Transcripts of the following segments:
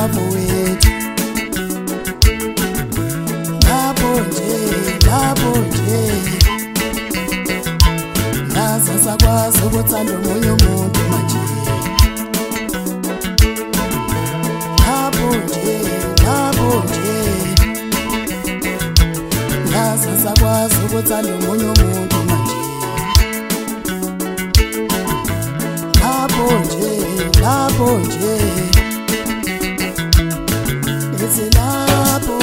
love wethu lapho nje naza sakwazi ukuthanda omunye umuntu manje lapho nje naza sakwazi ukuthanda omunye umuntu manje lapho nje it's lapho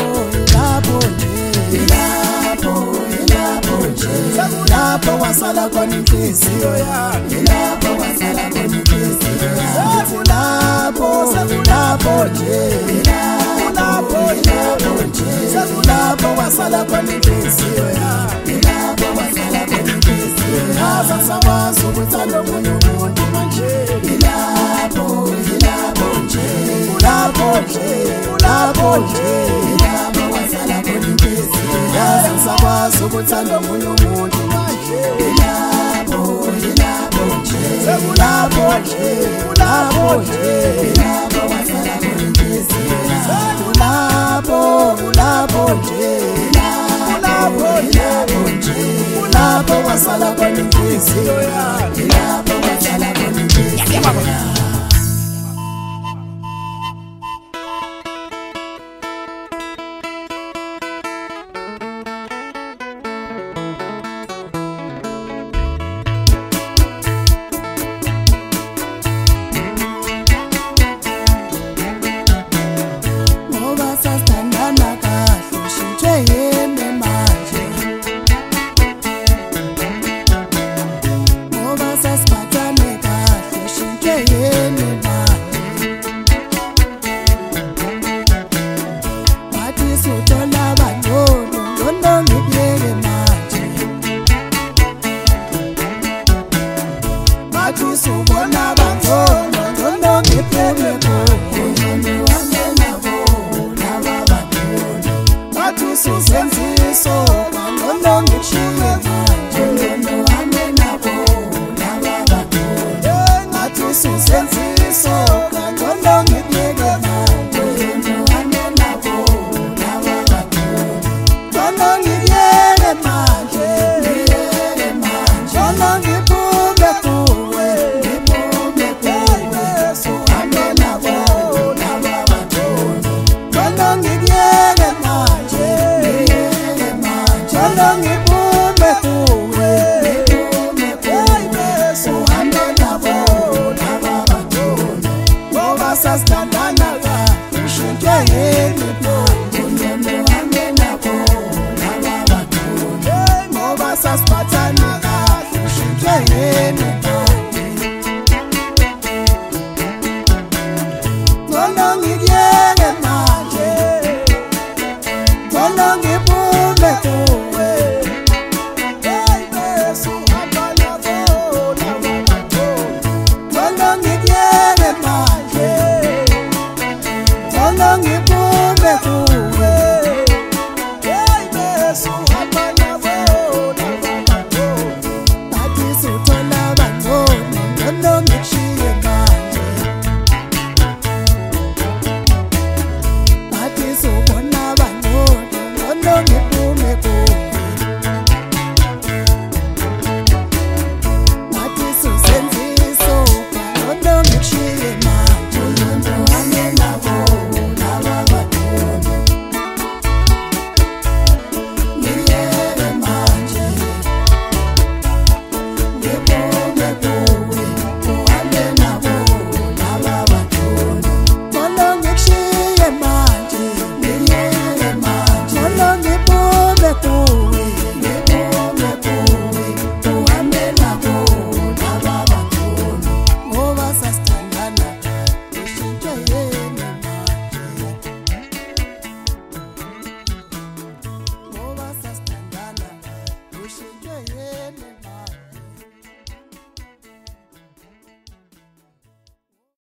nje lapho wasala khona inhliziyo yami lapho wasala khona inhliziyo yami lapho nje lapho wasala khona inhliziyo yami lapho wasala khona inhliziyo yami sakwazi ukuthanda omunye umuntu manje lapho nje lapho wasala khona inhliziyo yami sakwazi ukuthanda omunye umuntu manje lapho nje lapho wasala khona inhliziyo yami lapho wasala khona inhliziyo yami lapho wasala khona inhliziyo yami. Ngiyena